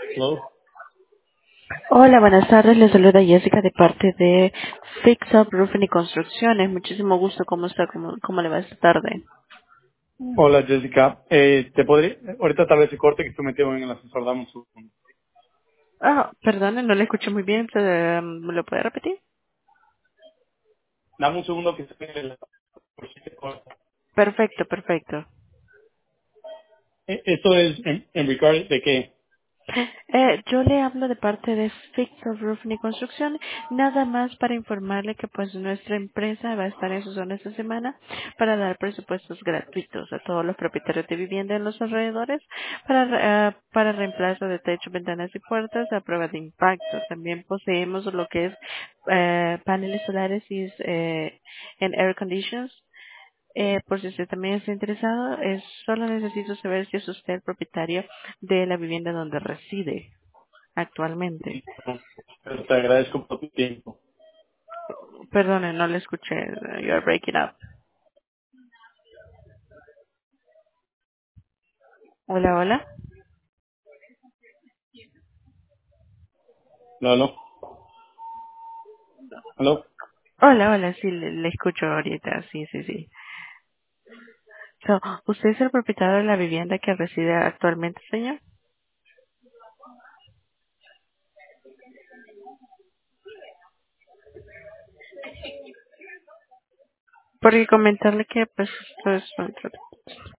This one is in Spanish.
Hello. Hola, buenas tardes. Les saluda Jessica de parte de Fix Up Roofing y Construcciones. Muchísimo gusto. ¿Cómo está? ¿Cómo le va esta tarde? Hola, Jessica. ¿Te podría, ahorita tal vez se corte que estoy metido en el ascensor, dame un segundo. Ah, perdone, no le escuché muy bien. ¿Me lo puede repetir? Dame un segundo que estoy en el por si se corta. Perfecto, perfecto. Esto es en regard de qué. Yo le hablo de parte de Fix Up Roofing y Construcción, nada más para informarle que pues nuestra empresa va a estar en su zona esta semana para dar presupuestos gratuitos a todos los propietarios de vivienda en los alrededores para reemplazo de techo, ventanas y puertas a prueba de impacto. También poseemos lo que es paneles solares y en air conditions. Por si usted también está interesado, solo necesito saber si es usted el propietario de la vivienda donde reside actualmente. Pero te agradezco por tu tiempo. Perdone, no le escuché. You are breaking up. Hola, hola. No, no. ¿Aló? Hola, hola, sí, le escucho ahorita. Sí, sí, sí. So, ¿usted es el propietario de la vivienda que reside actualmente, señor? Porque comentarle que, pues,